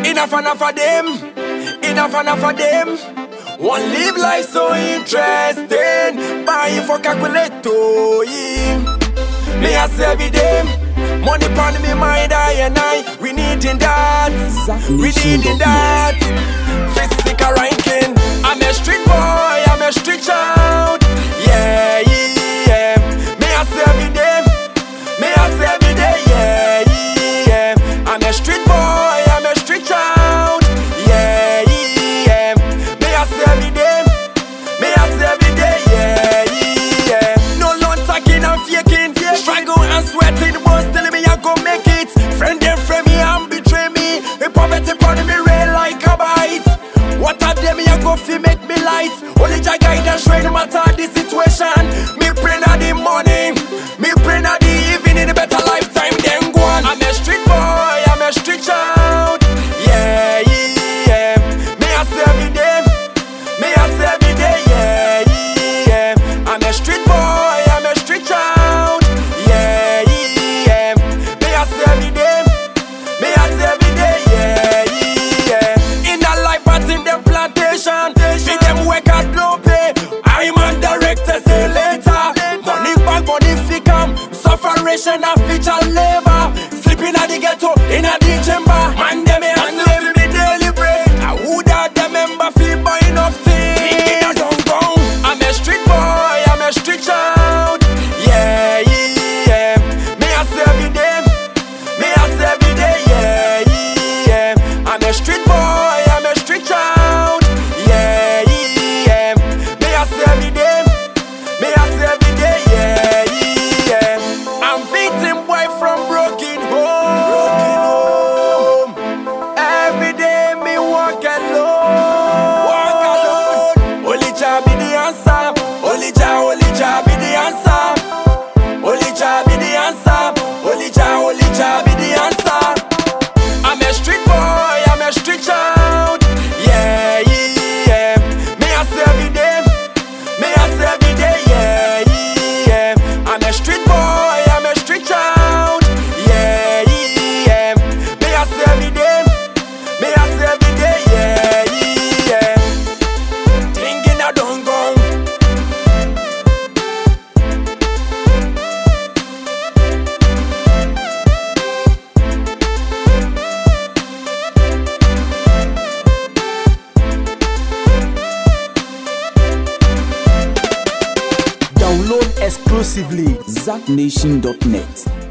Enough of them. Enough of them. One live life so interesting. Buying for calculator. Me a serve them. Money pon me mind, I and I. We needing that. We needing that. Physical ranking. I'm a street boy, I'm a street child. Yeah, yeah. Me a serve them. Me a serve them. Yeah, yeah. I'm a street boy, I'm a street child. Yeah, yeah. Me a serve them. Me a serve them. Yeah, yeah. No long talking and faking. Struggle and sweating. Telling me I go make it. Friend them frame me and betray me. The poverty upon me real like a bite. What are them I go fi make me light. Only Jah guidance right no matter the situation. Me pray na the morning. Me pray na the evening. Better lifetime then go on. I'm a street boy, I'm a street child. Yeah, yeah. Me a serve them. Me a serve them. Yeah, yeah. I'm a street boy, I'm a street child. Yeah, yeah. Me a serve them. Me a serve them. Yeah, yeah. In the life but in the plantation. See them work at low pay. I'm on director say later. Money back, money fi come. Sufferation and feature labor. Sleeping at the ghetto, in a the chamber. Man them a hustle me daily bread. I would have the member fi buy enough things. Don't go. I'm a street boy, I'm a street child. Yeah, yeah. Me a serve them. Me a serve them. Yeah, yeah. I'm a street boy, I'm a street child. Yeah, yeah. Me a serve them. Me a serve them. Yeah, yeah. I'm victim boy from broken home. Every day me walk alone. Walk alone. Only Jah be the answer. Only Jah be the answer. Only Jah be the answer. Only Jah be the answer. I'm a street boy, I'm a street child. Yeah, yeah. Me a serve them. Me a serve them. Yeah, yeah. I'm a street boy, I'm a street child. Yeah, yeah. Me a serve them. Me a serve them. Yeah, yeah. Thinking I don't go. Download exclusively ZackNation.net.